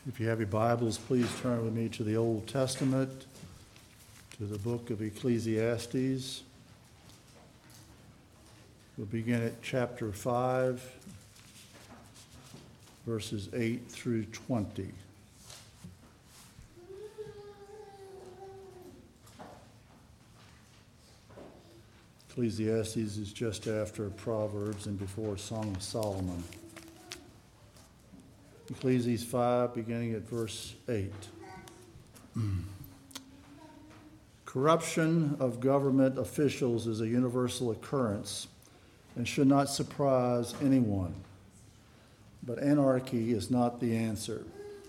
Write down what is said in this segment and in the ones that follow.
If you have your Bibles, please turn with me to the Old Testament, to the book of Ecclesiastes. We'll begin at chapter 5, verses 8 through 20. Ecclesiastes is just after Proverbs and before Song of Solomon. Ecclesiastes 5, beginning at verse 8. Corruption of government officials is a universal occurrence and should not surprise anyone. But anarchy is not the answer.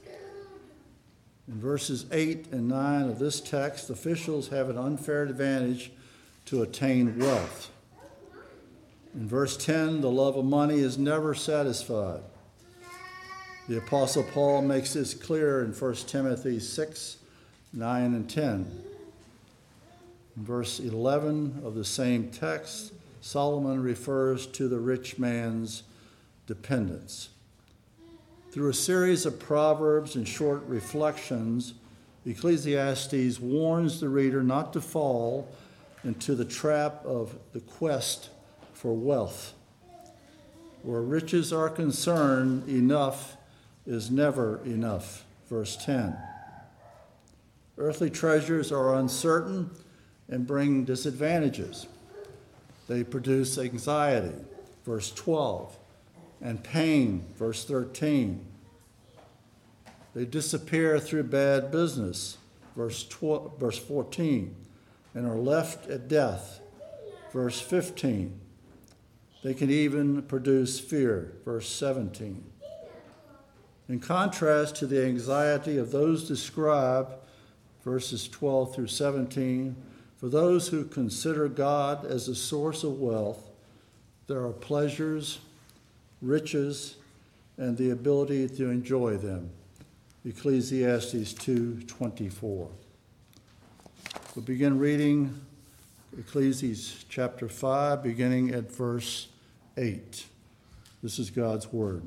In verses 8 and 9 of this text, officials have an unfair advantage to attain wealth. In verse 10, the love of money is never satisfied. The Apostle Paul makes this clear in 1 Timothy 6, 9, and 10. In verse 11 of the same text, Solomon refers to the rich man's dependence. Through a series of proverbs and short reflections, Ecclesiastes warns the reader not to fall into the trap of the quest for wealth. Where riches are concerned, enough is never enough. Verse 10. Earthly treasures are uncertain and bring disadvantages. They produce anxiety. Verse 12. And pain. Verse 13. They disappear through bad business. Verse 14. And are left at death. Verse 15. They can even produce fear. Verse 17. In contrast to the anxiety of those described, verses 12 through 17, for those who consider God as the source of wealth, there are pleasures, riches, and the ability to enjoy them. Ecclesiastes 2:24. We'll begin reading Ecclesiastes chapter 5, beginning at verse 8. This is God's word.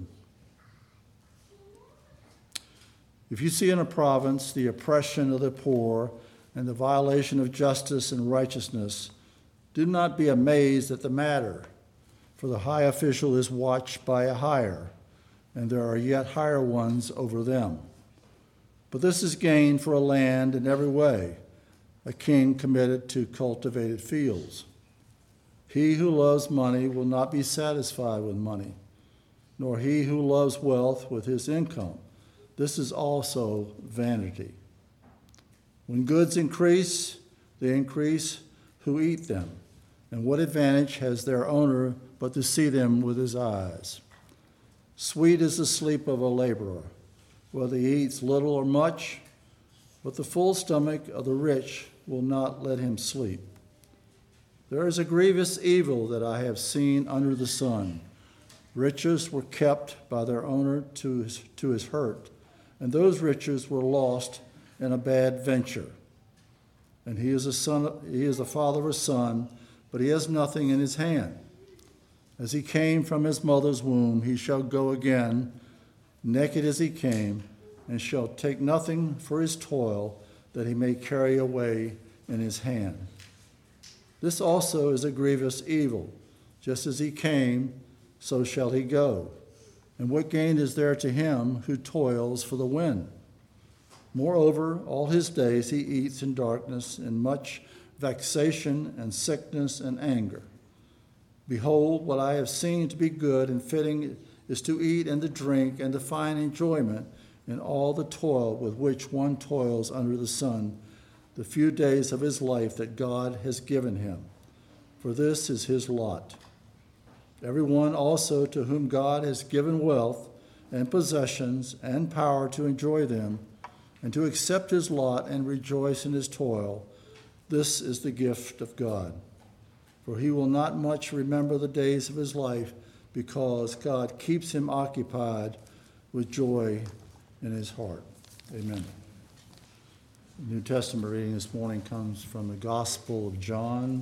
If you see in a province the oppression of the poor and the violation of justice and righteousness, do not be amazed at the matter, for the high official is watched by a higher, and there are yet higher ones over them. But this is gain for a land in every way, a king committed to cultivated fields. He who loves money will not be satisfied with money, nor he who loves wealth with his income. This is also vanity. When goods increase, they increase who eat them. And what advantage has their owner but to see them with his eyes? Sweet is the sleep of a laborer, whether he eats little or much, but the full stomach of the rich will not let him sleep. There is a grievous evil that I have seen under the sun. Riches were kept by their owner to his hurt, and those riches were lost in a bad venture. And he is the father of a son, but he has nothing in his hand. As he came from his mother's womb, he shall go again, naked as he came, and shall take nothing for his toil that he may carry away in his hand. This also is a grievous evil. Just as he came, so shall he go. And what gain is there to him who toils for the wind? Moreover, all his days he eats in darkness, in much vexation and sickness and anger. Behold, what I have seen to be good and fitting is to eat and to drink and to find enjoyment in all the toil with which one toils under the sun, the few days of his life that God has given him. For this is his lot. Everyone also to whom God has given wealth and possessions and power to enjoy them and to accept his lot and rejoice in his toil, this is the gift of God. For he will not much remember the days of his life, because God keeps him occupied with joy in his heart. Amen. The New Testament reading this morning comes from the Gospel of John.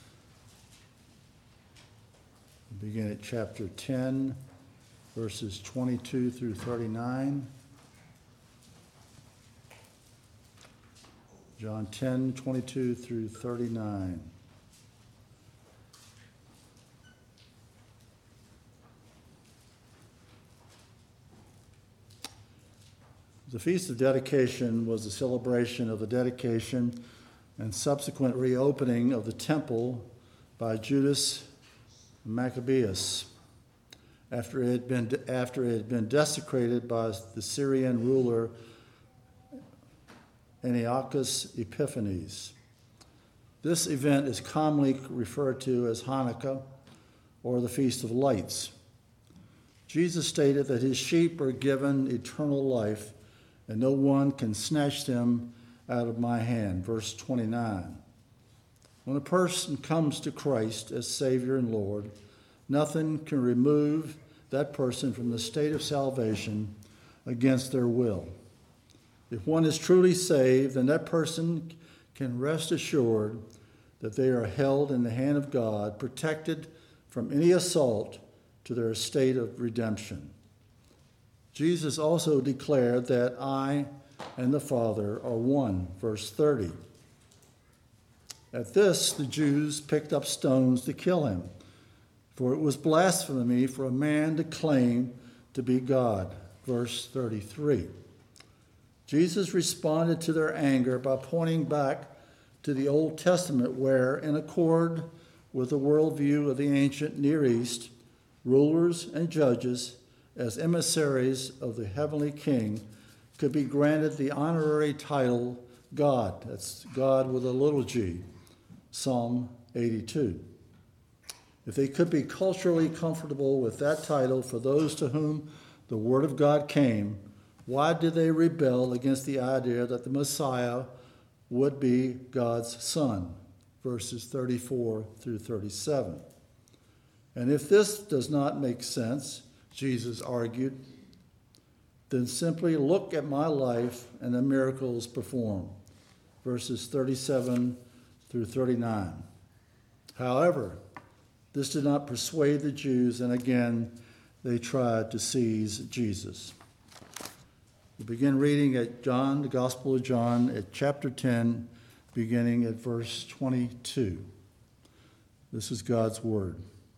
We begin at chapter 10, verses 22 through 39. John 10:22 through 39. The Feast of Dedication was a celebration of the dedication and subsequent reopening of the temple by Judas Maccabeus after it had been desecrated by the Syrian ruler Antiochus Epiphanes. This event is commonly referred to as Hanukkah or the Feast of Lights. Jesus stated that his sheep are given eternal life, and no one can snatch them out of my hand. Verse 29. When a person comes to Christ as Savior and Lord, nothing can remove that person from the state of salvation against their will. If one is truly saved, then that person can rest assured that they are held in the hand of God, protected from any assault to their state of redemption. Jesus also declared that I and the Father are one, verse 30. At this, the Jews picked up stones to kill him, for it was blasphemy for a man to claim to be God, verse 33. Jesus responded to their anger by pointing back to the Old Testament where, in accord with the worldview of the ancient Near East, rulers and judges, as emissaries of the heavenly king, could be granted the honorary title God. That's God with a little g, Psalm 82. If they could be culturally comfortable with that title for those to whom the word of God came, why did they rebel against the idea that the Messiah would be God's son? Verses 34 through 37. And if this does not make sense, Jesus argued, then simply look at my life and the miracles performed. Verses 37 through 39. However, this did not persuade the Jews, and again, they tried to seize Jesus. We begin reading at John, the Gospel of John, at chapter 10, beginning at verse 22. This is God's word.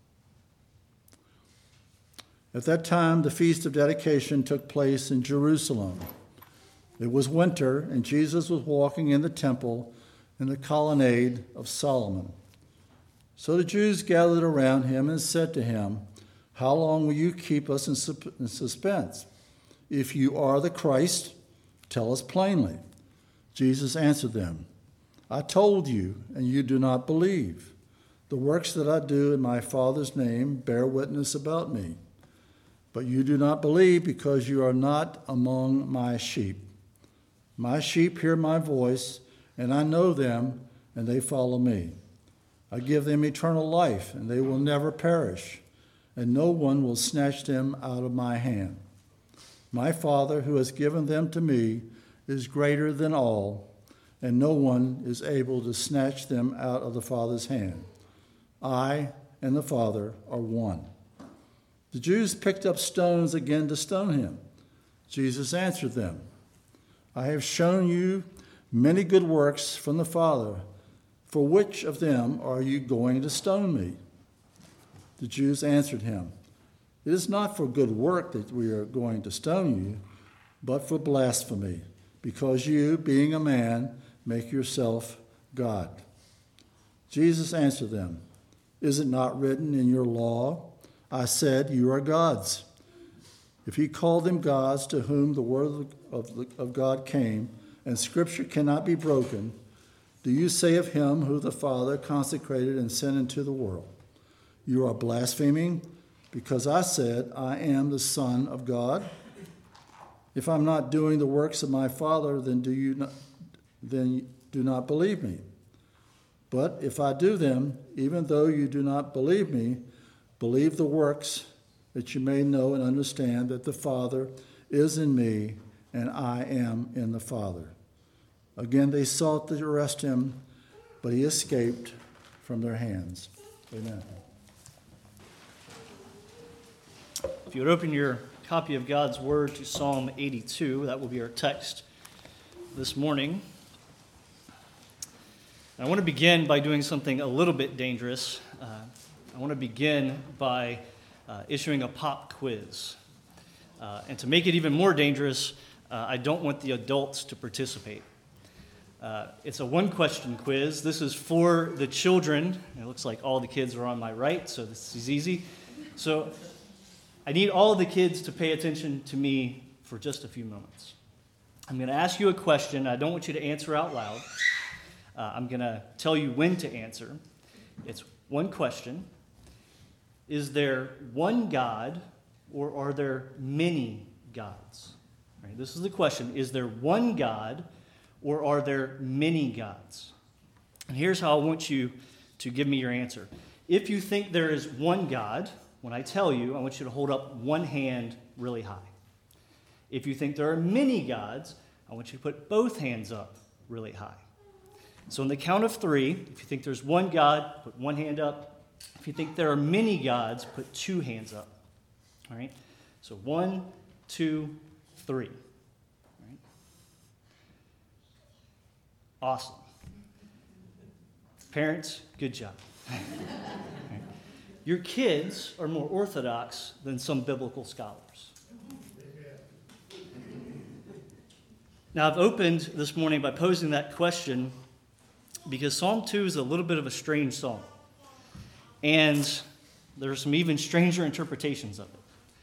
At that time, the Feast of Dedication took place in Jerusalem. It was winter, and Jesus was walking in the temple in the colonnade of Solomon. So the Jews gathered around him and said to him, "How long will you keep us in suspense? If you are the Christ, tell us plainly." Jesus answered them, "I told you, and you do not believe. The works that I do in my Father's name bear witness about me. But you do not believe because you are not among my sheep. My sheep hear my voice, and I know them, and they follow me. I give them eternal life, and they will never perish, and no one will snatch them out of my hand. My Father, who has given them to me, is greater than all, and no one is able to snatch them out of the Father's hand. I and the Father are one." The Jews picked up stones again to stone him. Jesus answered them, "I have shown you many good works from the Father. For which of them are you going to stone me?" The Jews answered him, "It is not for good work that we are going to stone you, but for blasphemy, because you, being a man, make yourself God." Jesus answered them, "Is it not written in your law, I said, you are gods?" If he called them gods to whom the word of God came, and Scripture cannot be broken, do you say of him who the Father consecrated and sent into the world, you are blaspheming because I said, I am the Son of God? If I'm not doing the works of my Father, then do not believe me. But if I do them, even though you do not believe me, believe the works, that you may know and understand that the Father is in me and I am in the Father. Again, they sought to arrest him, but he escaped from their hands. Amen. If you would open your copy of God's Word to Psalm 82, that will be our text this morning. I want to begin by doing something a little bit dangerous. I want to begin by issuing a pop quiz. And to make it even more dangerous, I don't want the adults to participate. It's a one-question quiz. This is for the children. It looks like all the kids are on my right, so this is easy. So I need all of the kids to pay attention to me for just a few moments. I'm going to ask you a question. I don't want you to answer out loud. I'm going to tell you when to answer. It's one question. Is there one God, or are there many gods? All right, this is the question. Is there one God, or are there many gods? And here's how I want you to give me your answer. If you think there is one God, when I tell you, I want you to hold up one hand really high. If you think there are many gods, I want you to put both hands up really high. So on the count of 3, if you think there's one God, put one hand up. If you think there are many gods, put 2 hands up. All right? So 1, 2, 3. All right? Awesome. Parents, good job. Right. Your kids are more orthodox than some biblical scholars. Now, I've opened this morning by posing that question because Psalm 2 is a little bit of a strange psalm. And there are some even stranger interpretations of it.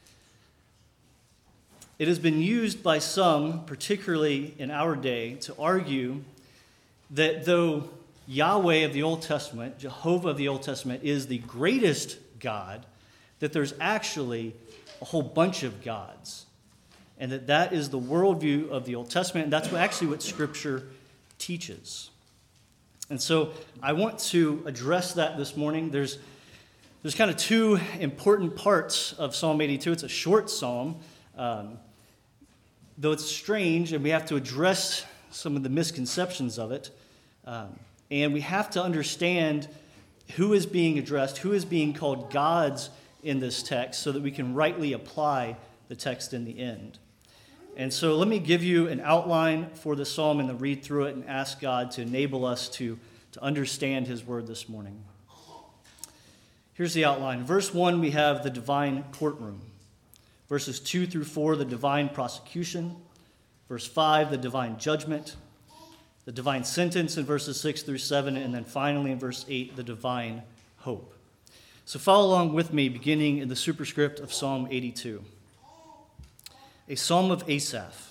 It has been used by some, particularly in our day, to argue that though Yahweh of the Old Testament, Jehovah of the Old Testament, is the greatest God, that there's actually a whole bunch of gods. And that is the worldview of the Old Testament, and that's what Scripture teaches. And so I want to address that this morning. There's kind of 2 important parts of Psalm 82. It's a short psalm, though it's strange, and we have to address some of the misconceptions of it. And we have to understand who is being addressed, who is being called gods in this text, so that we can rightly apply the text in the end. And so let me give you an outline for the psalm and then read through it and ask God to enable us to understand his word this morning. Here's the outline. Verse 1, we have the divine courtroom. Verses 2 through 4, the divine prosecution. Verse 5, the divine judgment. The divine sentence in verses 6 through 7. And then finally in verse 8, the divine hope. So follow along with me, beginning in the superscript of Psalm 82. A psalm of Asaph.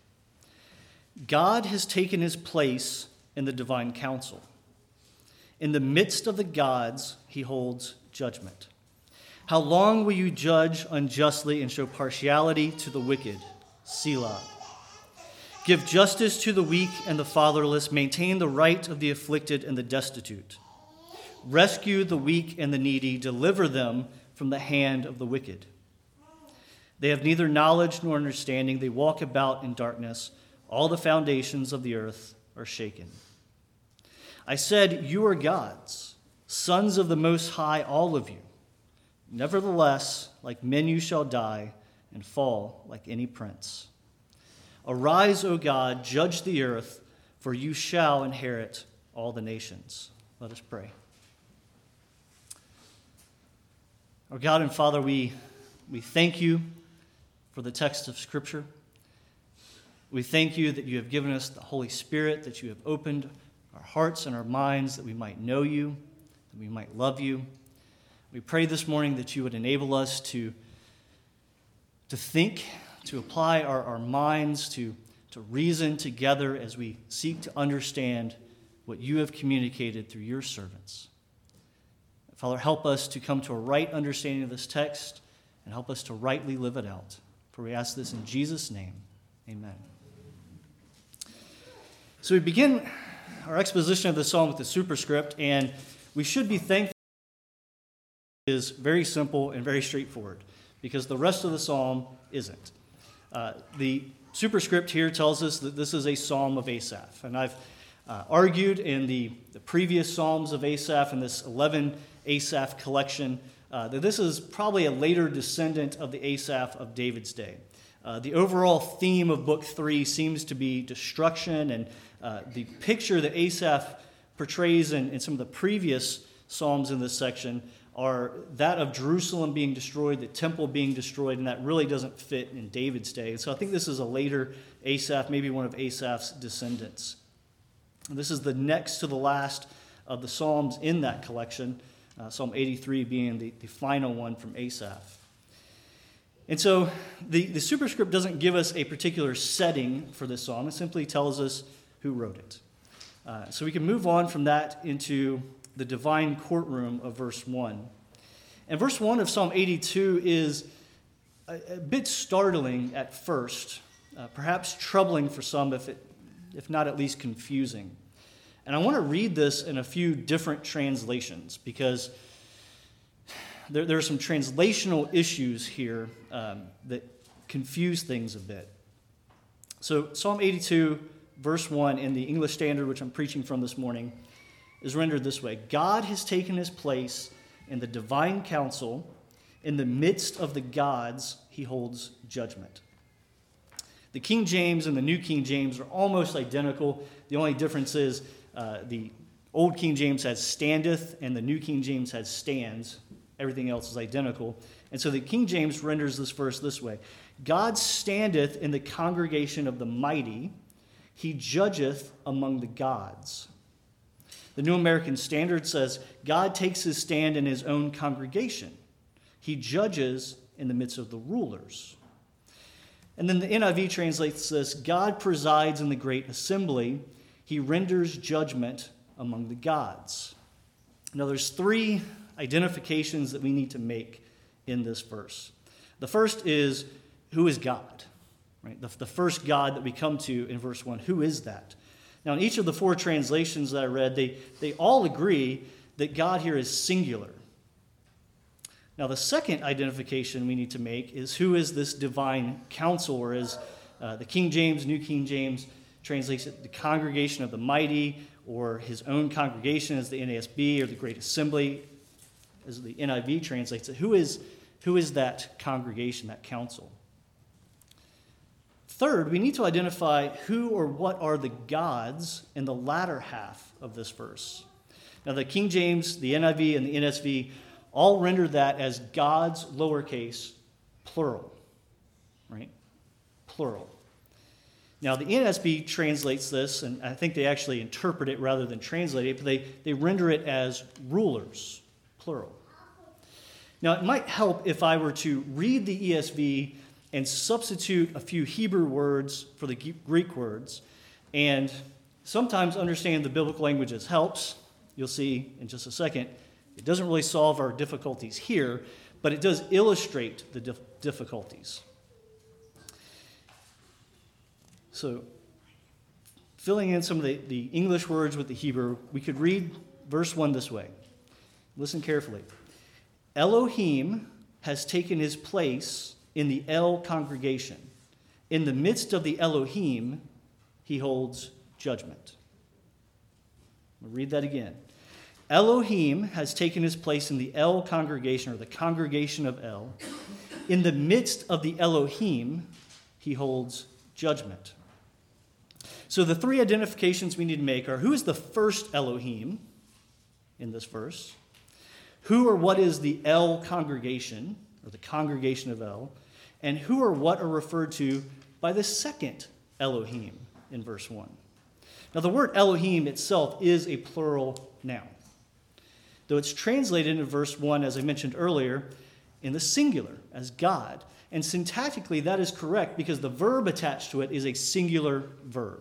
God has taken his place in the divine council. In the midst of the gods, he holds judgment. How long will you judge unjustly and show partiality to the wicked? Selah. Give justice to the weak and the fatherless. Maintain the right of the afflicted and the destitute. Rescue the weak and the needy. Deliver them from the hand of the wicked. They have neither knowledge nor understanding. They walk about in darkness. All the foundations of the earth are shaken. I said, you are gods, sons of the Most High, all of you. Nevertheless, like men you shall die and fall like any prince. Arise, O God, judge the earth, for you shall inherit all the nations. Let us pray. Our God and Father, we thank you for the text of Scripture. We thank you that you have given us the Holy Spirit, that you have opened our hearts and our minds, that we might know you, that we might love you. We pray this morning that you would enable us to think, to apply our minds, to reason together as we seek to understand what you have communicated through your servants. Father, help us to come to a right understanding of this text and help us to rightly live it out. For we ask this in Jesus' name. Amen. So we begin our exposition of the psalm with the superscript, and we should be thankful it is very simple and very straightforward, because the rest of the psalm isn't. The superscript here tells us that this is a psalm of Asaph, and I've argued in the previous psalms of Asaph in this 11 Asaph collection that this is probably a later descendant of the Asaph of David's day. The overall theme of Book 3 seems to be destruction, and the picture that Asaph portrays in some of the previous Psalms in this section are that of Jerusalem being destroyed, the temple being destroyed, and that really doesn't fit in David's day. And so I think this is a later Asaph, maybe one of Asaph's descendants. And this is the next to the last of the Psalms in that collection, Psalm 83 being the final one from Asaph. And so the superscript doesn't give us a particular setting for this psalm. It simply tells us who wrote it. So we can move on from that into the divine courtroom of verse 1. And verse 1 of Psalm 82 is a bit startling at first, perhaps troubling for some, if not at least confusing. And I want to read this in a few different translations because there are some translational issues here that confuse things a bit. So Psalm 82, verse 1 in the English Standard, which I'm preaching from this morning, is rendered this way. God has taken his place in the divine council. In the midst of the gods, he holds judgment. The King James and the New King James are almost identical. The only difference is the Old King James has standeth and the New King James has stands. Everything else is identical. And so the King James renders this verse this way. God standeth in the congregation of the mighty. He judgeth among the gods. The New American Standard says, God takes his stand in his own congregation. He judges in the midst of the rulers. And then the NIV translates this, God presides in the great assembly. He renders judgment among the gods. Now there's three identifications that we need to make in this verse. The first is, who is God? Right? The first God that we come to in verse 1, who is that? Now, in each of the four translations that I read, they all agree that God here is singular. Now, the second identification we need to make is who is this divine council, or as the King James, New King James translates it, the congregation of the mighty, or his own congregation as the NASB, or the great assembly as the NIV translates it. Who is that congregation, that council? Third, we need to identify who or what are the gods in the latter half of this verse. Now, the King James, the NIV, and the NSV all render that as gods, lowercase, plural. Right? Plural. Now, the NSB translates this, and I think they actually interpret it rather than translate it, but they render it as rulers, plural. Now, it might help if I were to read the ESV and substitute a few Hebrew words for the Greek words, and sometimes understand the biblical languages helps. You'll see in just a second. It doesn't really solve our difficulties here, but it does illustrate the difficulties. So, filling in some of the English words with the Hebrew, we could read verse 1 this way. Listen carefully. Elohim has taken his place in the El congregation. In the midst of the Elohim, he holds judgment. I'll read that again. Elohim has taken his place in the El congregation, or the congregation of El. In the midst of the Elohim, he holds judgment. So the three identifications we need to make are, who is the first Elohim in this verse? Who or what is the El congregation, or the congregation of El? And who or what are referred to by the second Elohim in verse 1. Now, the word Elohim itself is a plural noun, though it's translated in verse 1, as I mentioned earlier, in the singular, as God. And syntactically, that is correct because the verb attached to it is a singular verb.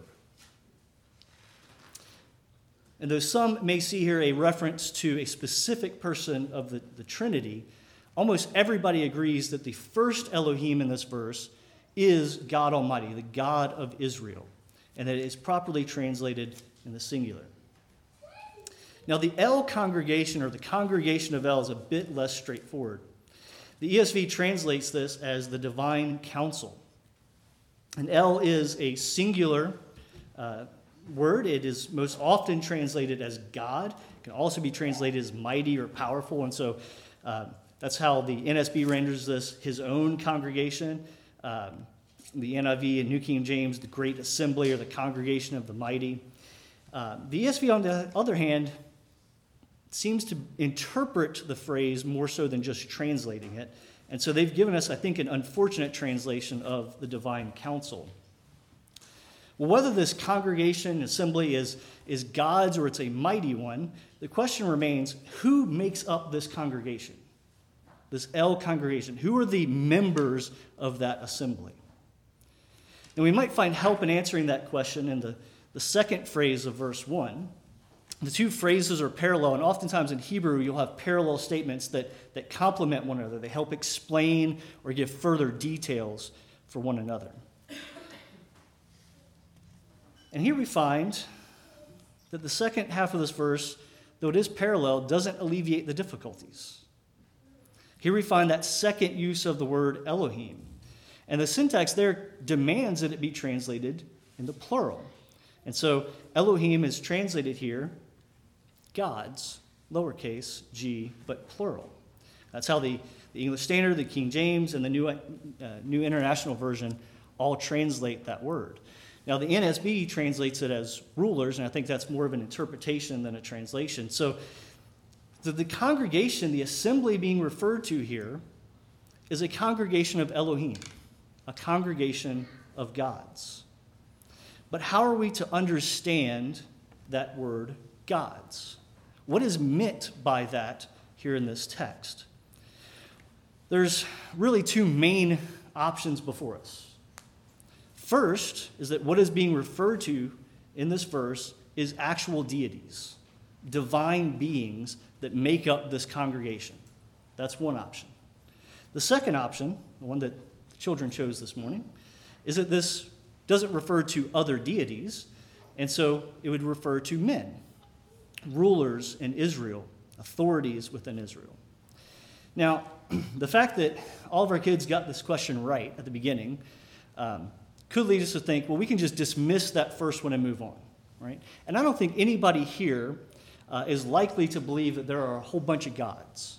And though some may see here a reference to a specific person of the Trinity, almost everybody agrees that the first Elohim in this verse is God Almighty, the God of Israel, and that it is properly translated in the singular. Now, the El congregation, or the congregation of El, is a bit less straightforward. The ESV translates this as the divine council. And El is a singular word. It is most often translated as God. It can also be translated as mighty or powerful. And so that's how the NSB renders this, his own congregation. The NIV and New King James, the great assembly, or the congregation of the mighty. The ESV, on the other hand, seems to interpret the phrase more so than just translating it. And so they've given us, I think, an unfortunate translation of the divine council. Well, whether this congregation, assembly is God's or it's a mighty one, the question remains, who makes up this congregation? This El congregation? Who are the members of that assembly? And we might find help in answering that question in the second phrase of verse 1. The two phrases are parallel, and oftentimes in Hebrew you'll have parallel statements that complement one another. They help explain or give further details for one another. And here we find that the second half of this verse, though it is parallel, doesn't alleviate the difficulties. Here we find that second use of the word Elohim. And the syntax there demands that it be translated in the plural. And so Elohim is translated here, gods, lowercase g, but plural. That's how the English Standard, the King James, and the New International Version all translate that word. Now, the NSB translates it as rulers, and I think that's more of an interpretation than a translation. So the congregation, the assembly being referred to here, is a congregation of Elohim, a congregation of gods. But how are we to understand that word gods? What is meant by that here in this text? There's really two main options before us. First is that what is being referred to in this verse is actual deities, divine beings that make up this congregation. That's one option. The second option, the one that the children chose this morning, is that this doesn't refer to other deities, and so it would refer to men, rulers in Israel, authorities within Israel. Now, the fact that all of our kids got this question right at the beginning could lead us to think, well, we can just dismiss that first one and move on, right? And I don't think anybody here is likely to believe that there are a whole bunch of gods.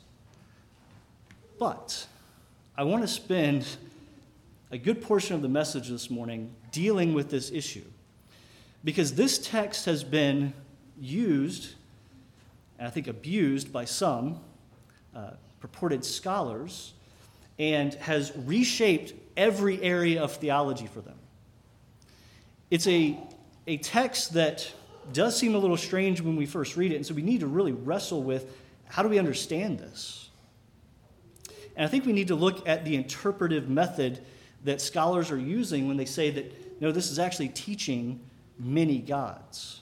But I want to spend a good portion of the message this morning dealing with this issue, because this text has been used, and I think abused by some purported scholars, and has reshaped every area of theology for them. It's a text that does seem a little strange when we first read it, and so we need to really wrestle with, how do we understand this? And I think we need to look at the interpretive method that scholars are using when they say that, no, this is actually teaching many gods.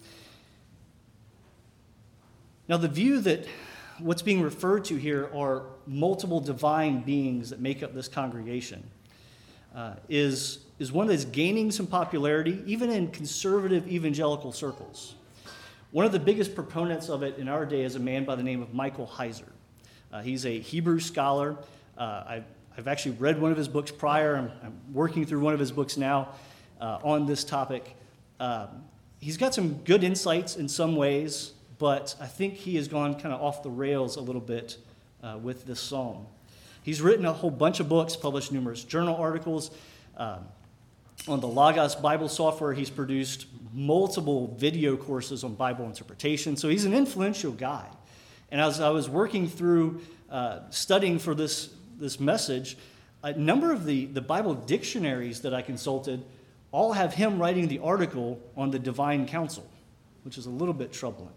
Now, the view that what's being referred to here are multiple divine beings that make up this congregation is one that is gaining some popularity, even in conservative evangelical circles. One of the biggest proponents of it in our day is a man by the name of Michael Heiser. He's a Hebrew scholar. I've actually read one of his books prior. I'm working through one of his books now on this topic. He's got some good insights in some ways, but I think he has gone kind of off the rails a little bit with this psalm. He's written a whole bunch of books, published numerous journal articles. On the Logos Bible software, he's produced multiple video courses on Bible interpretation. So he's an influential guy. And as I was working through studying for this message, a number of the Bible dictionaries that I consulted all have him writing the article on the divine council, which is a little bit troubling.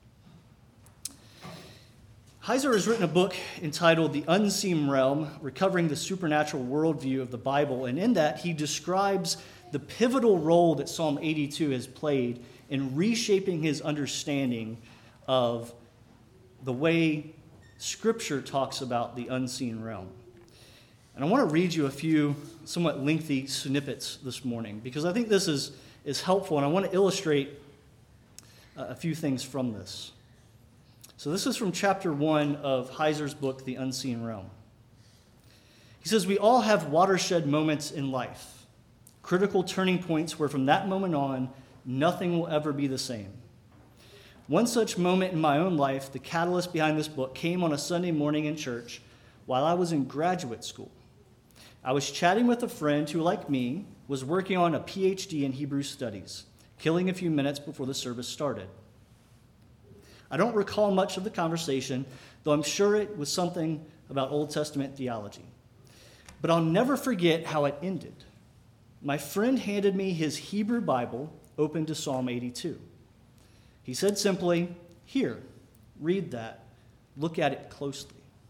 Heiser has written a book entitled The Unseen Realm, Recovering the Supernatural Worldview of the Bible, and in that he describes the pivotal role that Psalm 82 has played in reshaping his understanding of the way Scripture talks about the unseen realm. And I want to read you a few somewhat lengthy snippets this morning, because I think this is helpful, and I want to illustrate a few things from this. So this is from chapter 1 of Heiser's book, The Unseen Realm. He says, "We all have watershed moments in life, critical turning points where from that moment on, nothing will ever be the same. One such moment in my own life, the catalyst behind this book, came on a Sunday morning in church while I was in graduate school. I was chatting with a friend who, like me, was working on a PhD in Hebrew studies, killing a few minutes before the service started. I don't recall much of the conversation, though I'm sure it was something about Old Testament theology. But I'll never forget how it ended. My friend handed me his Hebrew Bible open to Psalm 82. He said simply, "Here, read that. Look at it closely."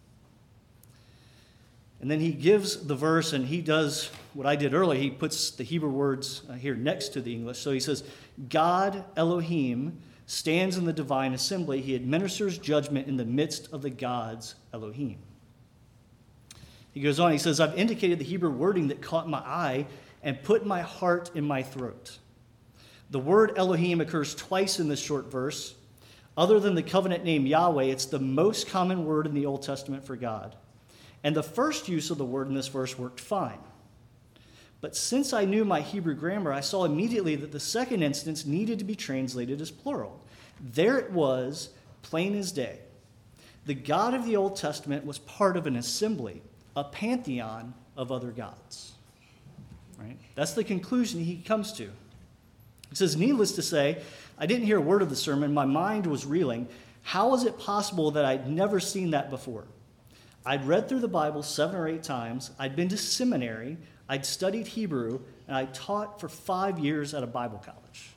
And then he gives the verse, and he does what I did earlier. He puts the Hebrew words here next to the English. So he says, "God, Elohim, stands in the divine assembly. He administers judgment in the midst of the gods, Elohim." He goes on, he says, "I've indicated the Hebrew wording that caught my eye and put my heart in my throat." The word Elohim occurs twice in this short verse. Other than the covenant name Yahweh, it's the most common word in the Old Testament for God. And the first use of the word in this verse worked fine. But since I knew my Hebrew grammar, I saw immediately that the second instance needed to be translated as plural. There it was, plain as day. The God of the Old Testament was part of an assembly, a pantheon of other gods. Right? That's the conclusion he comes to. He says, "Needless to say, I didn't hear a word of the sermon. My mind was reeling. How was it possible that I'd never seen that before? I'd read through the Bible 7 or 8 times. I'd been to seminary. I'd studied Hebrew, and I taught for 5 years at a Bible college."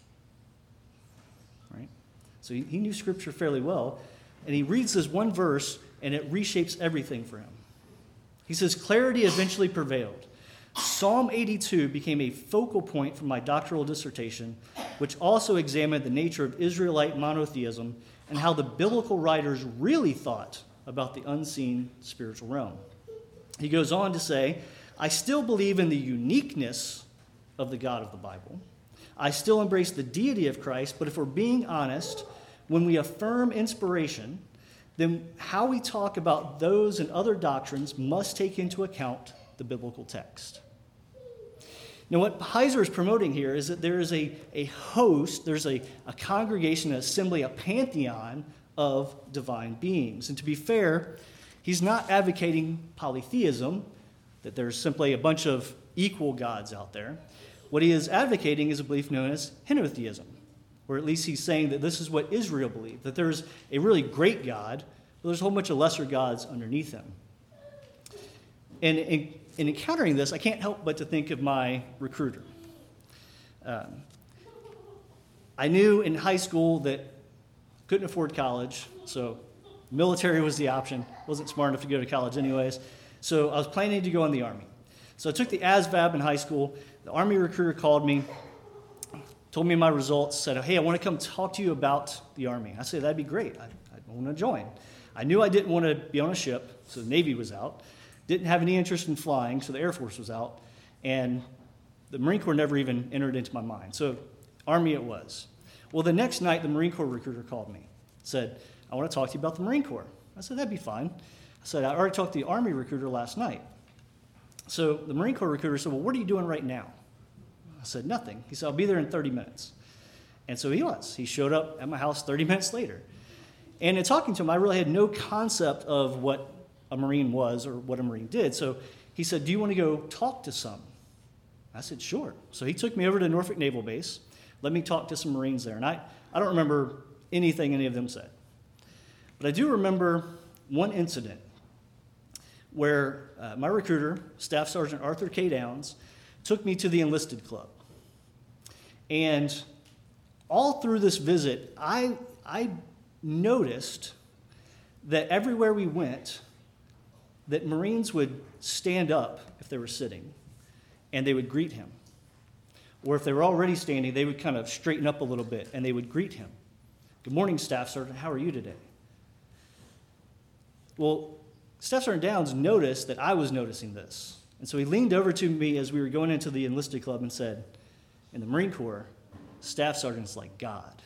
Right? So he knew Scripture fairly well, and he reads this one verse, and it reshapes everything for him. He says, "Clarity eventually prevailed. Psalm 82 became a focal point for my doctoral dissertation, which also examined the nature of Israelite monotheism and how the biblical writers really thought about the unseen spiritual realm." He goes on to say, "I still believe in the uniqueness of the God of the Bible. I still embrace the deity of Christ, but if we're being honest, when we affirm inspiration, then how we talk about those and other doctrines must take into account the biblical text." Now, what Heiser is promoting here is that there is a host, there's a congregation, an assembly, a pantheon of divine beings. And to be fair, he's not advocating polytheism, that there's simply a bunch of equal gods out there. What he is advocating is a belief known as henotheism, or at least he's saying that this is what Israel believed, that there's a really great God, but there's a whole bunch of lesser gods underneath him. And in encountering this, I can't help but to think of my recruiter. I knew in high school that couldn't afford college, so military was the option. Wasn't smart enough to go to college anyways. So I was planning to go in the Army. So I took the ASVAB in high school. The Army recruiter called me, told me my results, said, "Hey, I want to come talk to you about the Army." I said, "That'd be great. I want to join." I knew I didn't want to be on a ship, so the Navy was out. Didn't have any interest in flying, so the Air Force was out. And the Marine Corps never even entered into my mind. So Army it was. Well, the next night, the Marine Corps recruiter called me, said, "I want to talk to you about the Marine Corps." I said, "That'd be fine." I said, "I already talked to the Army recruiter last night." So the Marine Corps recruiter said, "Well, what are you doing right now?" I said, "Nothing." He said, "I'll be there in 30 minutes. And so he was. He showed up at my house 30 minutes later. And in talking to him, I really had no concept of what a Marine was or what a Marine did. So he said, "Do you want to go talk to some?" I said, "Sure." So he took me over to Norfolk Naval Base, let me talk to some Marines there. And I don't remember anything any of them said. But I do remember one incident where my recruiter, Staff Sergeant Arthur K. Downs, took me to the enlisted club. And all through this visit, I noticed that everywhere we went, that Marines would stand up if they were sitting, and they would greet him. Or if they were already standing, they would kind of straighten up a little bit, and they would greet him. "Good morning, Staff Sergeant. How are you today?" Well, Staff Sergeant Downs noticed that I was noticing this. And so he leaned over to me as we were going into the enlisted club and said, "In the Marine Corps, Staff Sergeant's like God."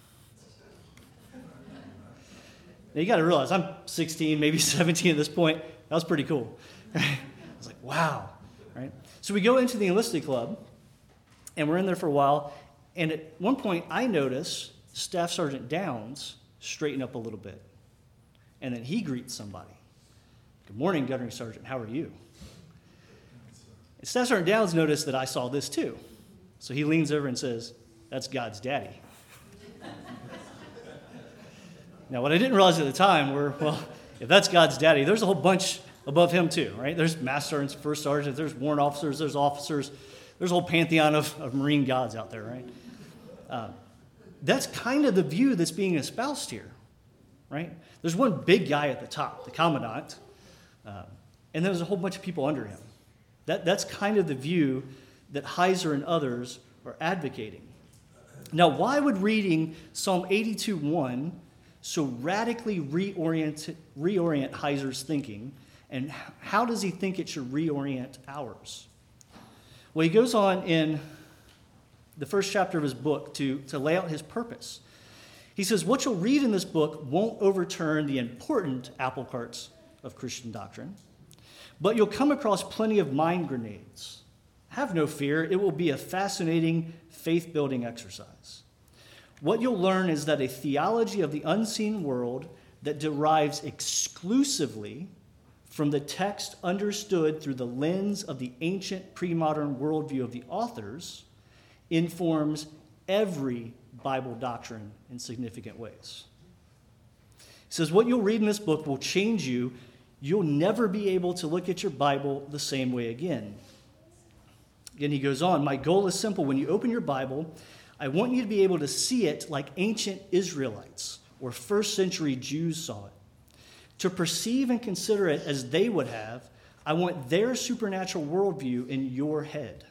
Now you got to realize I'm 16, maybe 17 at this point. That was pretty cool. I was like, wow. Right? So we go into the enlisted club, and we're in there for a while. And at one point, I notice Staff Sergeant Downs straighten up a little bit. And then he greets somebody. "Good morning, Gunnery Sergeant. How are you?" And Staff Sergeant Downs noticed that I saw this too. So he leans over and says, that's God's daddy. Now, what I didn't realize at the time were, well, if that's God's daddy, there's a whole bunch above him too, right? There's master and first sergeants, there's warrant officers, there's officers, there's a whole pantheon of marine gods out there, right? That's kind of the view that's being espoused here, right? There's one big guy at the top, the commandant, and there's a whole bunch of people under him. That's kind of the view that Heiser and others are advocating. Now, why would reading Psalm 82:1 so radically reorient Heiser's thinking, and how does he think it should reorient ours? Well, he goes on in the first chapter of his book to lay out his purpose. He says, what you'll read in this book won't overturn the important apple carts of Christian doctrine, but you'll come across plenty of mind grenades. Have no fear, it will be a fascinating faith-building exercise. What you'll learn is that a theology of the unseen world that derives exclusively from the text understood through the lens of the ancient pre-modern worldview of the authors informs every Bible doctrine in significant ways. He says, what you'll read in this book will change you. You'll never be able to look at your Bible the same way again. Again, he goes on, my goal is simple. When you open your Bible, I want you to be able to see it like ancient Israelites or first century Jews saw it. To perceive and consider it as they would have, I want their supernatural worldview in your head.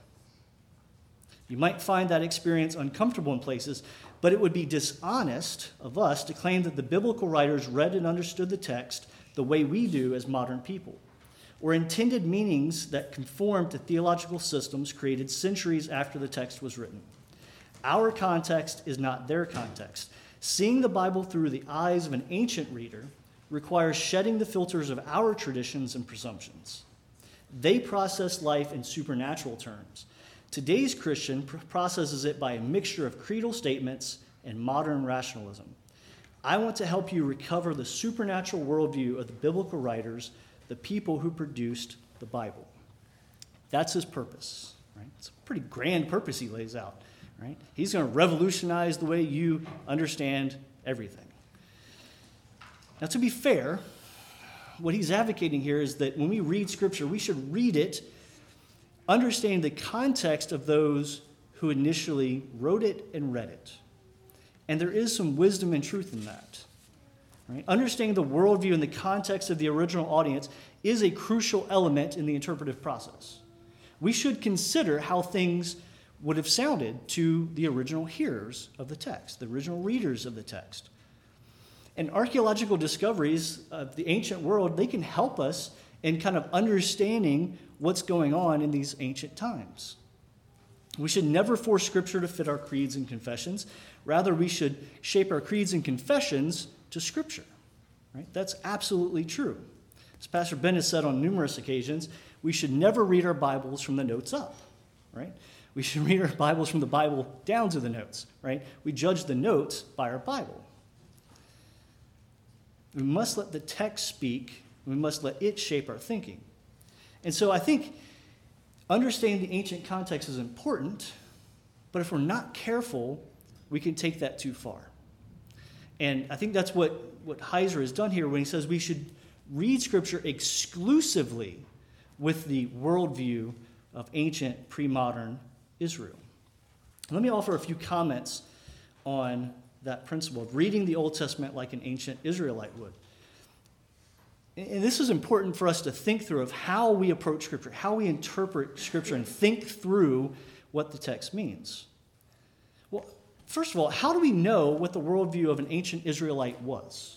You might find that experience uncomfortable in places, but it would be dishonest of us to claim that the biblical writers read and understood the text the way we do as modern people, or intended meanings that conform to theological systems created centuries after the text was written. Our context is not their context. Seeing the Bible through the eyes of an ancient reader requires shedding the filters of our traditions and presumptions. They process life in supernatural terms. Today's Christian processes it by a mixture of creedal statements and modern rationalism. I want to help you recover the supernatural worldview of the biblical writers, the people who produced the Bible. That's his purpose, right? It's a pretty grand purpose he lays out, right? He's going to revolutionize the way you understand everything. Now, to be fair, what he's advocating here is that when we read Scripture, we should read it understanding the context of those who initially wrote it and read it. And there is some wisdom and truth in that. Right? Understanding the worldview and the context of the original audience is a crucial element in the interpretive process. We should consider how things would have sounded to the original hearers of the text, the original readers of the text. And archaeological discoveries of the ancient world, they can help us in kind of understanding what's going on in these ancient times. We should never force Scripture to fit our creeds and confessions. Rather, we should shape our creeds and confessions to Scripture. Right? That's absolutely true. As Pastor Ben has said on numerous occasions, we should never read our Bibles from the notes up. Right? We should read our Bibles from the Bible down to the notes. Right? We judge the notes by our Bible. We must let the text speak. We must let it shape our thinking. And so I think understanding the ancient context is important, but if we're not careful, we can take that too far. And I think that's what Heiser has done here when he says we should read Scripture exclusively with the worldview of ancient pre-modern Israel. Let me offer a few comments on that principle of reading the Old Testament like an ancient Israelite would. And this is important for us to think through of how we approach Scripture, how we interpret Scripture and think through what the text means. Well, first of all, how do we know what the worldview of an ancient Israelite was?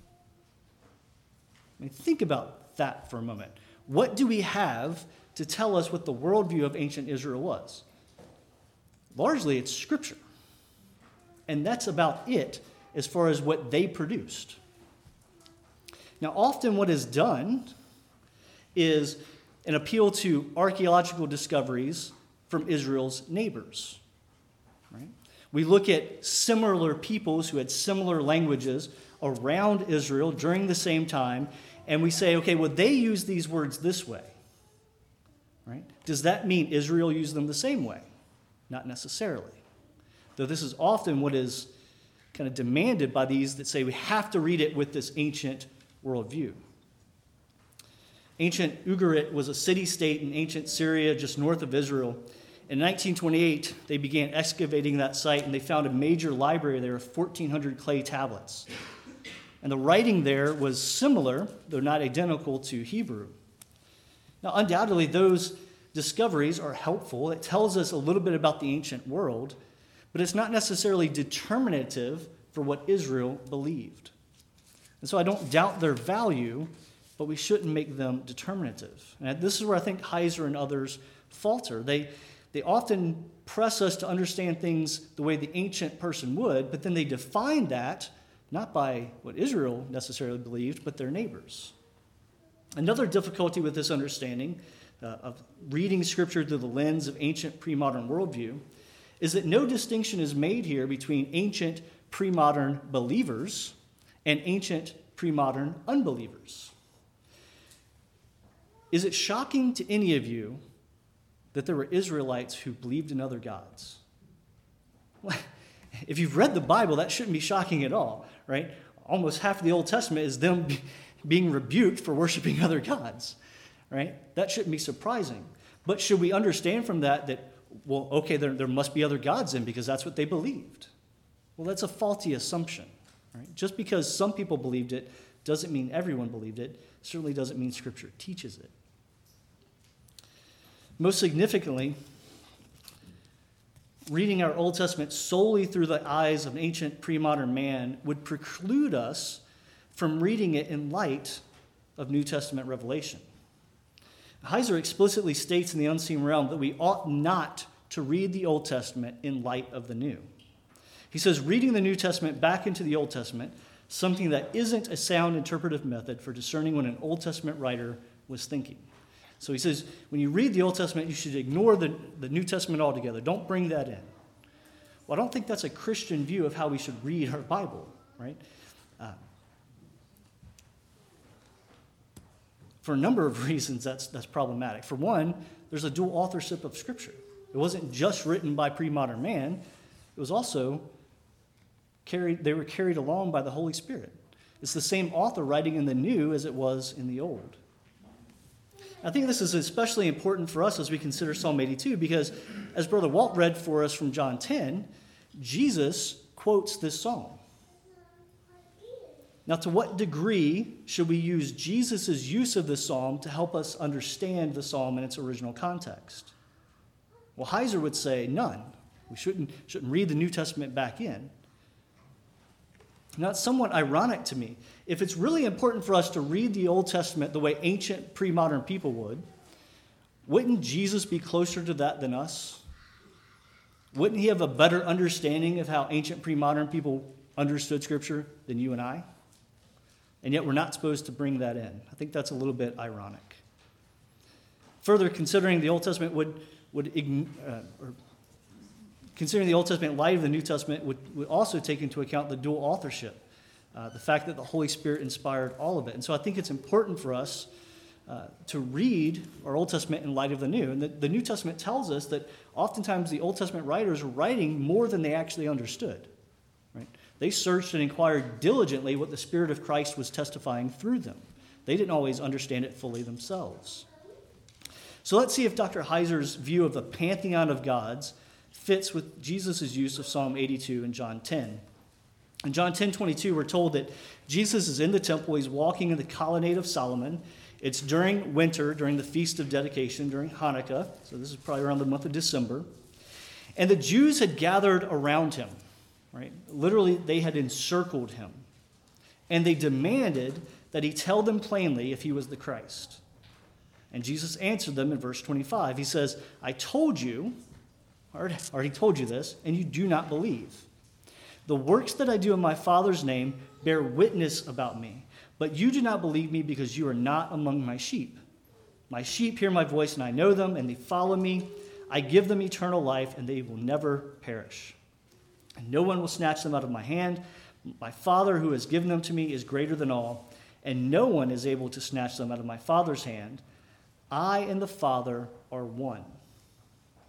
I mean, think about that for a moment. What do we have to tell us what the worldview of ancient Israel was? Largely, it's Scripture. And that's about it as far as what they produced. Now, often what is done is an appeal to archaeological discoveries from Israel's neighbors. Right? We look at similar peoples who had similar languages around Israel during the same time, and we say, okay, well, they use these words this way. Right? Does that mean Israel used them the same way? Not necessarily. though this is often what is kind of demanded by these that say we have to read it with this ancient worldview. Ancient Ugarit was a city-state in ancient Syria just north of Israel. In 1928, they began excavating that site, and they found a major library there of 1,400 clay tablets. And the writing there was similar, though not identical, to Hebrew. Now, undoubtedly, those discoveries are helpful. It tells us a little bit about the ancient world, but it's not necessarily determinative for what Israel believed. And so I don't doubt their value, but we shouldn't make them determinative. And this is where I think Heiser and others falter. They often press us to understand things the way the ancient person would, but then they define that not by what Israel necessarily believed, but their neighbors. Another difficulty with this understanding of reading Scripture through the lens of ancient pre-modern worldview is that no distinction is made here between ancient pre-modern believers and ancient pre-modern unbelievers. Is it shocking to any of you that there were Israelites who believed in other gods? Well, if you've read the Bible, that shouldn't be shocking at all, right? Almost half of the Old Testament is them being rebuked for worshiping other gods, right? That shouldn't be surprising. But should we understand from that, well, okay, there must be other gods then because that's what they believed? Well, that's a faulty assumption, right? Just because some people believed it doesn't mean everyone believed it. Certainly doesn't mean Scripture teaches it. Most significantly, reading our Old Testament solely through the eyes of an ancient pre-modern man would preclude us from reading it in light of New Testament revelation. Heiser explicitly states in The Unseen Realm that we ought not to read the Old Testament in light of the New. He says reading the New Testament back into the Old Testament, something that isn't a sound interpretive method for discerning what an Old Testament writer was thinking. So he says, when you read the Old Testament, you should ignore the New Testament altogether. Don't bring that in. Well, I don't think that's a Christian view of how we should read our Bible, right? For a number of reasons, that's problematic. For one, there's a dual authorship of Scripture. It wasn't just written by pre-modern man. It was also they were carried along by the Holy Spirit. It's the same author writing in the New as it was in the Old. I think this is especially important for us as we consider Psalm 82 because, as Brother Walt read for us from John 10, Jesus quotes this psalm. Now, to what degree should we use Jesus' use of this psalm to help us understand the psalm in its original context? Well, Heiser would say none. We shouldn't read the New Testament back in. Now, it's somewhat ironic to me. If it's really important for us to read the Old Testament the way ancient pre-modern people would, wouldn't Jesus be closer to that than us? Wouldn't he have a better understanding of how ancient pre-modern people understood Scripture than you and I? And yet we're not supposed to bring that in. I think that's a little bit ironic. Further, considering the Old Testament considering the Old Testament in light of the New Testament would also take into account the dual authorship, the fact that the Holy Spirit inspired all of it. And so I think it's important for us to read our Old Testament in light of the New. And the New Testament tells us that oftentimes the Old Testament writers were writing more than they actually understood. Right? They searched and inquired diligently what the Spirit of Christ was testifying through them. They didn't always understand it fully themselves. So let's see if Dr. Heiser's view of the pantheon of gods fits with Jesus' use of Psalm 82 and John 10. In John 10:22, we're told that Jesus is in the temple. He's walking in the colonnade of Solomon. It's during winter, during the Feast of Dedication, during Hanukkah. So this is probably around the month of December. And the Jews had gathered around him, right? Literally, they had encircled him. And they demanded that he tell them plainly if he was the Christ. And Jesus answered them in verse 25. He says, I told you, I already told you this, and you do not believe. The works that I do in my Father's name bear witness about me, but you do not believe me because you are not among my sheep. My sheep hear my voice, and I know them, and they follow me. I give them eternal life, and they will never perish. And no one will snatch them out of my hand. My Father who has given them to me is greater than all, and no one is able to snatch them out of my Father's hand. I and the Father are one.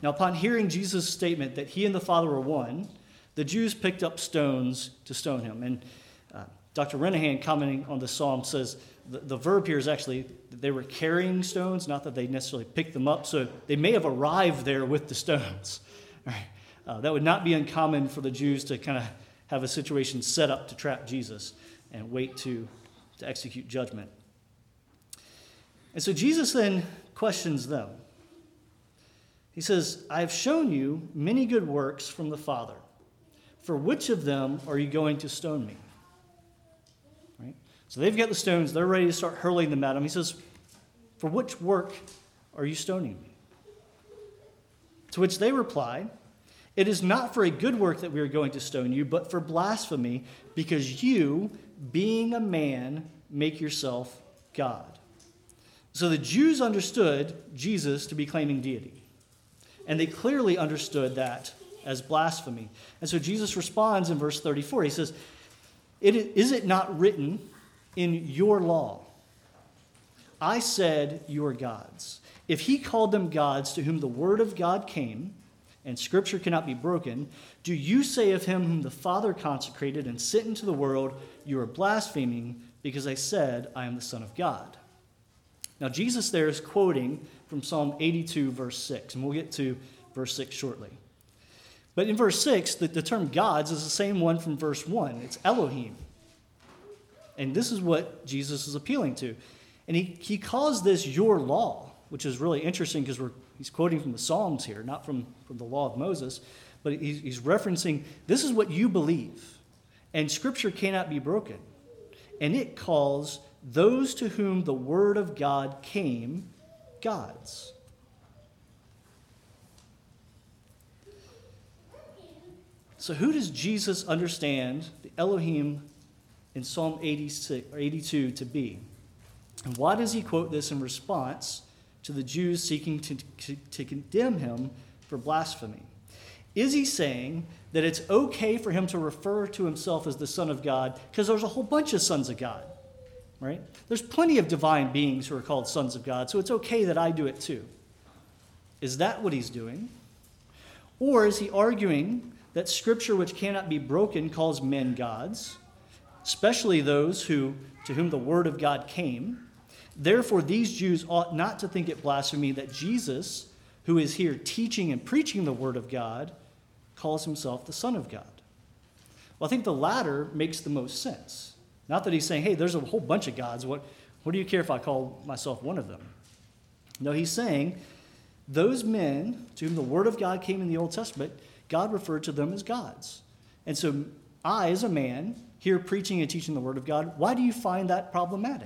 Now, upon hearing Jesus' statement that he and the Father were one, the Jews picked up stones to stone him. And Dr. Renahan, commenting on the psalm, says the verb here is actually that they were carrying stones, not that they necessarily picked them up. So they may have arrived there with the stones. All right. That would not be uncommon for the Jews to kind of have a situation set up to trap Jesus and wait to execute judgment. And so Jesus then questions them. He says, I have shown you many good works from the Father. For which of them are you going to stone me? Right? So they've got the stones. They're ready to start hurling them at him. He says, for which work are you stoning me? To which they reply, it is not for a good work that we are going to stone you, but for blasphemy, because you, being a man, make yourself God. So the Jews understood Jesus to be claiming deity. And they clearly understood that as blasphemy. And so Jesus responds in verse 34. He says, is it not written in your law, I said you are gods? If he called them gods to whom the word of God came, and scripture cannot be broken, do you say of him whom the Father consecrated and sent into the world, you are blaspheming because I said I am the Son of God? Now Jesus there is quoting from Psalm 82, verse 6, and we'll get to verse 6 shortly. But in verse 6, the term gods is the same one from verse 1. It's Elohim. And this is what Jesus is appealing to. And he calls this your law, which is really interesting because he's quoting from the Psalms here, not from the law of Moses. But he's referencing, this is what you believe. And Scripture cannot be broken. And it calls those to whom the word of God came gods. So who does Jesus understand the Elohim in Psalm 86 or 82 to be? And why does he quote this in response to the Jews seeking to condemn him for blasphemy? Is he saying that it's okay for him to refer to himself as the Son of God because there's a whole bunch of sons of God, right? There's plenty of divine beings who are called sons of God, so it's okay that I do it too. Is that what he's doing? Or is he arguing that Scripture, which cannot be broken, calls men gods, especially those to whom the word of God came? Therefore, these Jews ought not to think it blasphemy that Jesus, who is here teaching and preaching the word of God, calls himself the Son of God. Well, I think the latter makes the most sense. Not that he's saying, hey, there's a whole bunch of gods. What do you care if I call myself one of them? No, he's saying those men to whom the word of God came in the Old Testament, God referred to them as gods. And so I, as a man, here preaching and teaching the word of God, why do you find that problematic?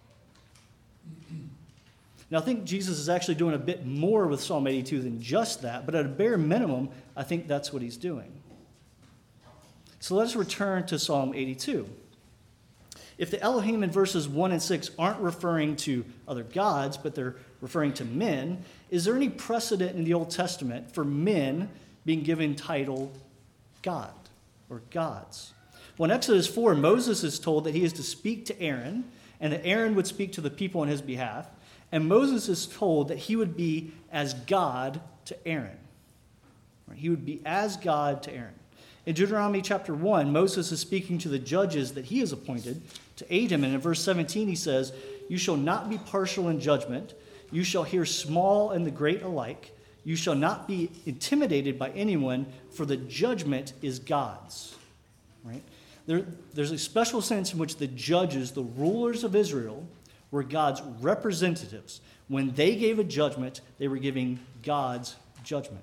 Now, I think Jesus is actually doing a bit more with Psalm 82 than just that, but at a bare minimum, I think that's what he's doing. So let's return to Psalm 82. If the Elohim in verses 1 and 6 aren't referring to other gods, but they're referring to men, is there any precedent in the Old Testament for men being given title God or gods? Well, in Exodus 4, Moses is told that he is to speak to Aaron, and that Aaron would speak to the people on his behalf. And Moses is told that he would be as God to Aaron. He would be as God to Aaron. In Deuteronomy chapter 1, Moses is speaking to the judges that he has appointed to aid him. And in verse 17 he says, you shall not be partial in judgment. You shall hear small and the great alike. You shall not be intimidated by anyone, for the judgment is God's. Right? There's a special sense in which the judges, the rulers of Israel, were God's representatives. When they gave a judgment, they were giving God's judgment.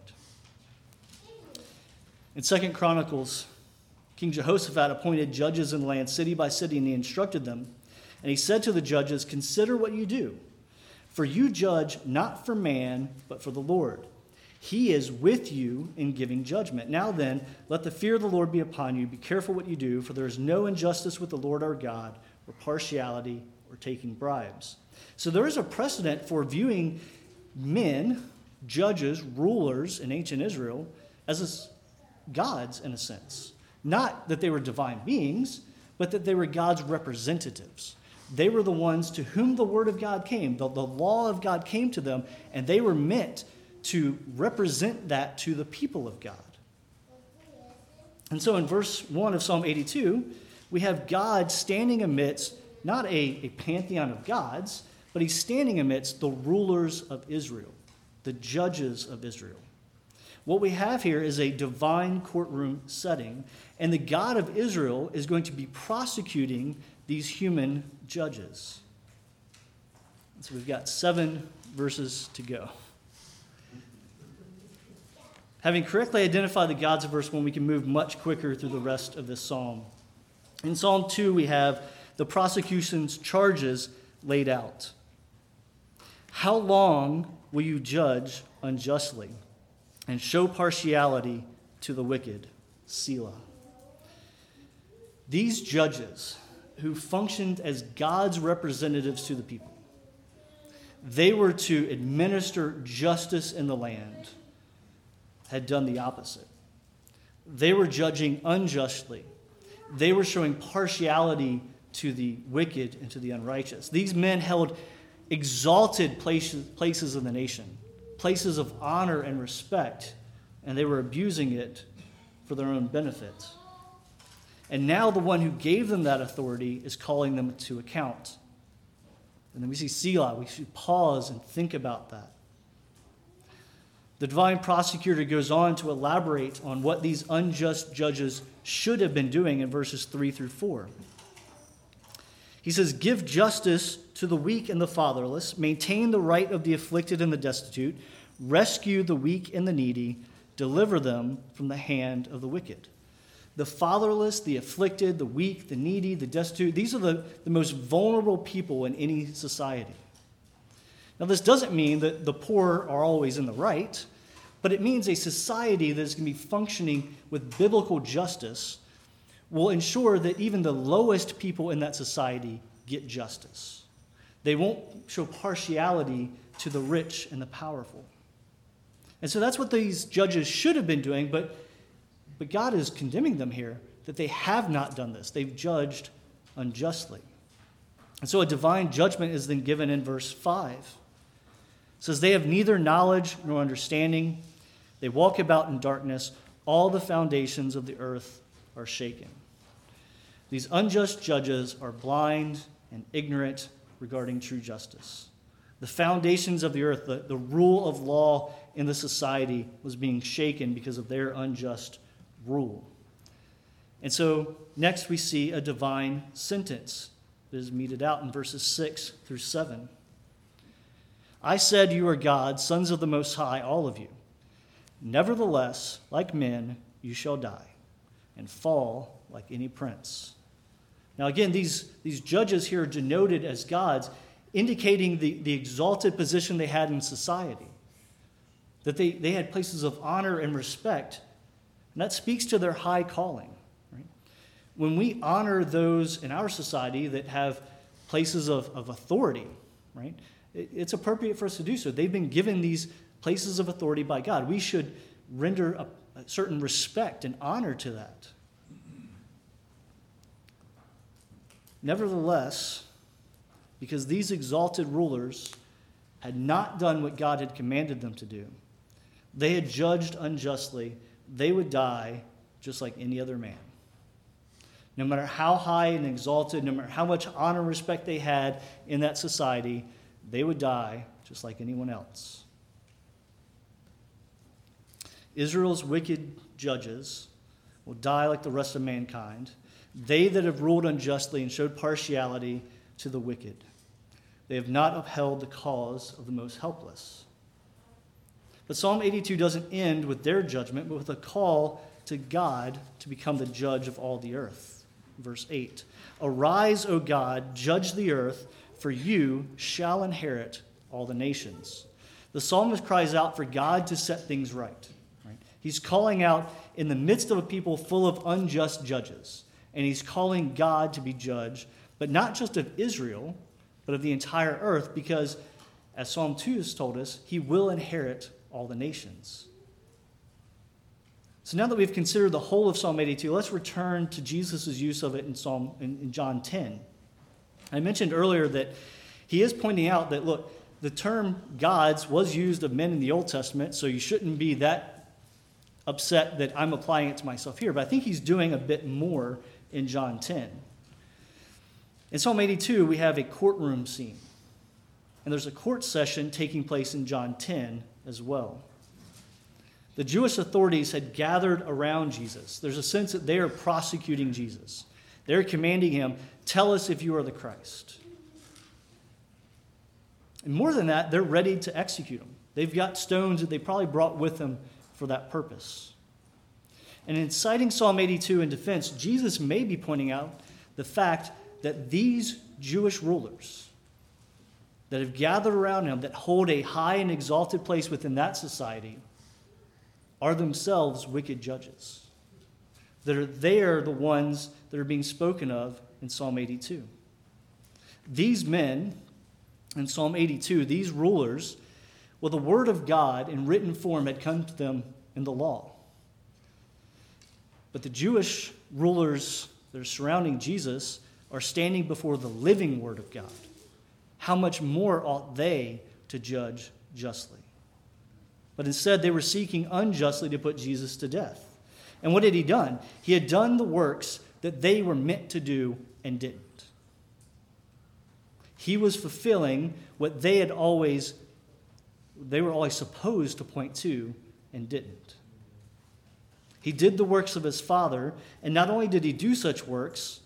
In 2 Chronicles, King Jehoshaphat appointed judges in the land city by city, and he instructed them. And he said to the judges, consider what you do, for you judge not for man, but for the Lord. He is with you in giving judgment. Now then, let the fear of the Lord be upon you. Be careful what you do, for there is no injustice with the Lord our God, or partiality, or taking bribes. So there is a precedent for viewing men, judges, rulers in ancient Israel as gods in a sense. Not that they were divine beings, but that they were God's representatives. They were the ones to whom the word of God came. The law of God came to them, and they were meant to represent that to the people of God. And so in verse 1 of Psalm 82, we have God standing amidst not a pantheon of gods, but he's standing amidst the rulers of Israel, the judges of Israel. What we have here is a divine courtroom setting, and the God of Israel is going to be prosecuting these human judges. So we've got 7 verses to go. Having correctly identified the gods of verse 1, we can move much quicker through the rest of this psalm. In Psalm 2, we have the prosecution's charges laid out. How long will you judge unjustly and show partiality to the wicked? Selah. These judges who functioned as God's representatives to the people, they were to administer justice in the land, had done the opposite. They were judging unjustly. They were showing partiality to the wicked and to the unrighteous. These men held exalted places in the nation, places of honor and respect, and they were abusing it for their own benefit. And now the one who gave them that authority is calling them to account. And then we see Selah. We should pause and think about that. The divine prosecutor goes on to elaborate on what these unjust judges should have been doing in verses 3 through 4. He says, "Give justice to the weak and the fatherless, maintain the right of the afflicted and the destitute, rescue the weak and the needy, deliver them from the hand of the wicked." The fatherless, the afflicted, the weak, the needy, the destitute, these are the most vulnerable people in any society. Now, this doesn't mean that the poor are always in the right, but it means a society that is going to be functioning with biblical justice will ensure that even the lowest people in that society get justice. They won't show partiality to the rich and the powerful. And so that's what these judges should have been doing, but God is condemning them here, that they have not done this. They've judged unjustly. And so a divine judgment is then given in verse 5. It says, "They have neither knowledge nor understanding. They walk about in darkness. All the foundations of the earth are shaken." These unjust judges are blind and ignorant regarding true justice. The foundations of the earth, the rule of law in the society was being shaken because of their unjust rule. And so next we see a divine sentence that is meted out in verses 6 through 7. "I said, you are gods, sons of the Most High, all of you. Nevertheless, like men, you shall die and fall like any prince." Now again, these judges here are denoted as gods, indicating the exalted position they had in society, that they had places of honor and respect, and that speaks to their high calling. Right? When we honor those in our society that have places of authority, right, it's appropriate for us to do so. They've been given these places of authority by God. We should render a certain respect and honor to that. Nevertheless, because these exalted rulers had not done what God had commanded them to do, they had judged unjustly, they would die just like any other man. No matter how high and exalted, no matter how much honor and respect they had in that society, they would die just like anyone else. Israel's wicked judges will die like the rest of mankind. They that have ruled unjustly and showed partiality to the wicked. They have not upheld the cause of the most helpless. But Psalm 82 doesn't end with their judgment, but with a call to God to become the judge of all the earth. Verse 8, "Arise, O God, judge the earth, for you shall inherit all the nations." The psalmist cries out for God to set things right. He's calling out in the midst of a people full of unjust judges, and he's calling God to be judge, but not just of Israel, but of the entire earth, because, as Psalm 2 has told us, he will inherit all the nations. So now that we've considered the whole of Psalm 82, let's return to Jesus' use of it in John 10. I mentioned earlier that he is pointing out that, look, the term gods was used of men in the Old Testament, so you shouldn't be that upset that I'm applying it to myself here. But I think he's doing a bit more in John 10. In Psalm 82, we have a courtroom scene. And there's a court session taking place in John 10 as well. The Jewish authorities had gathered around Jesus. There's a sense that they are prosecuting Jesus. They're commanding him, tell us if you are the Christ. And more than that, they're ready to execute him. They've got stones that they probably brought with them for that purpose. And in citing Psalm 82 in defense, Jesus may be pointing out the fact that these Jewish rulers that have gathered around him, that hold a high and exalted place within that society, are themselves wicked judges. They are the ones that are being spoken of in Psalm 82. These men in Psalm 82, these rulers, well, the word of God in written form had come to them in the law. But the Jewish rulers that are surrounding Jesus are standing before the living word of God. How much more ought they to judge justly? But instead, they were seeking unjustly to put Jesus to death. And what had he done? He had done the works that they were meant to do and didn't. He was fulfilling what they were always supposed to point to and didn't. He did the works of his Father, and not only did he do such works,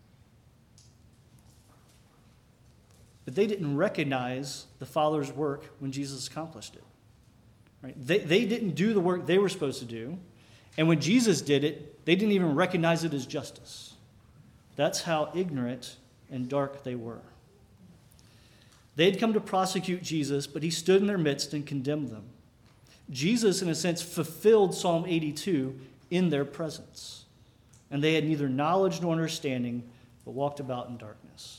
but they didn't recognize the Father's work when Jesus accomplished it. Right? They didn't do the work they were supposed to do, and when Jesus did it, they didn't even recognize it as justice. That's how ignorant and dark they were. They had come to prosecute Jesus, but he stood in their midst and condemned them. Jesus, in a sense, fulfilled Psalm 82 in their presence, and they had neither knowledge nor understanding, but walked about in darkness.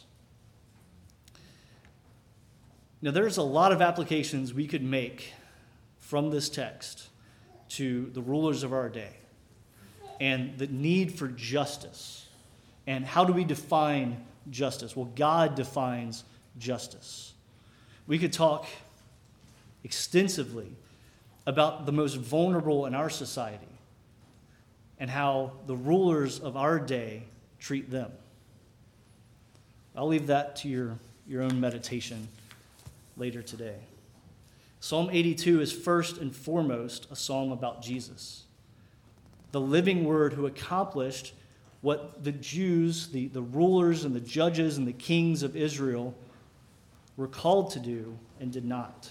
Now, there's a lot of applications we could make from this text to the rulers of our day and the need for justice. And how do we define justice? Well, God defines justice. We could talk extensively about the most vulnerable in our society and how the rulers of our day treat them. I'll leave that to your own meditation later today. Psalm 82 is first and foremost a psalm about Jesus, the living word who accomplished what the Jews, the rulers and the judges and the kings of Israel were called to do and did not.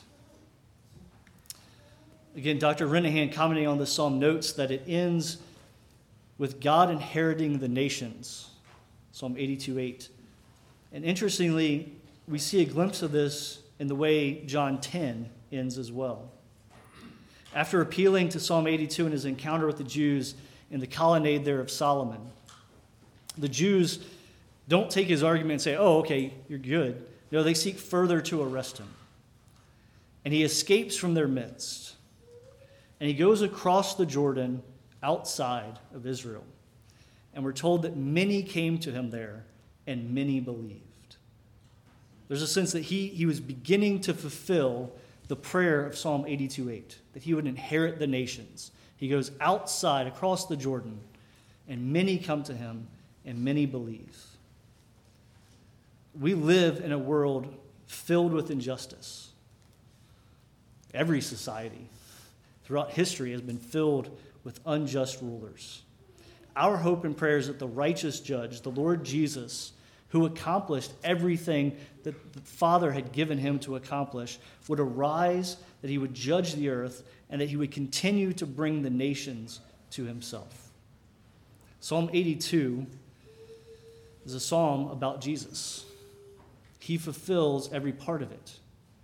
Again, Dr. Renahan, commenting on this psalm, notes that it ends with God inheriting the nations, Psalm 82:8. And interestingly, we see a glimpse of this in the way John 10 ends as well. After appealing to Psalm 82 in his encounter with the Jews in the colonnade there of Solomon, the Jews don't take his argument and say, oh, okay, you're good. No, they seek further to arrest him. And he escapes from their midst. And he goes across the Jordan outside of Israel. And we're told that many came to him there, and many believed. There's a sense that he was beginning to fulfill the prayer of Psalm 82:8, that he would inherit the nations. He goes outside, across the Jordan, and many come to him, and many believe. We live in a world filled with injustice. Every society throughout history has been filled with unjust rulers. Our hope and prayer is that the righteous judge, the Lord Jesus, who accomplished everything that the Father had given him to accomplish, would arise, that he would judge the earth, and that he would continue to bring the nations to himself. Psalm 82 is a psalm about Jesus. He fulfills every part of it.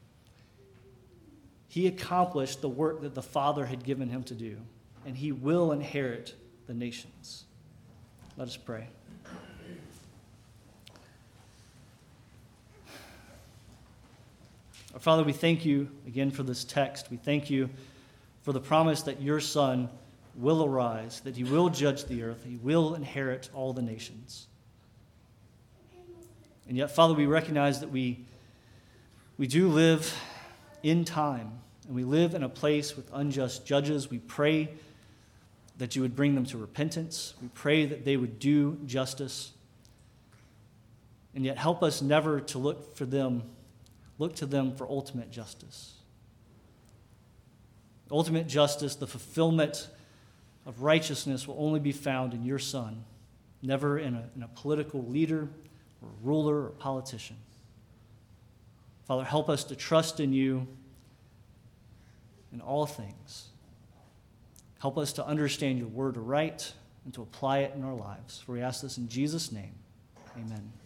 He accomplished the work that the Father had given him to do, and he will inherit the nations. Let us pray. Our Father, we thank you again for this text. We thank you for the promise that your Son will arise, that he will judge the earth, he will inherit all the nations. And yet, Father, we recognize that we do live in time, and we live in a place with unjust judges, we pray that you would bring them to repentance. We pray that they would do justice. And yet help us never to look to them for ultimate justice. Ultimate justice, the fulfillment of righteousness, will only be found in your Son, never in a political leader or ruler or politician. Father, help us to trust in you in all things. Help us to understand your word aright and to apply it in our lives. For we ask this in Jesus' name. Amen.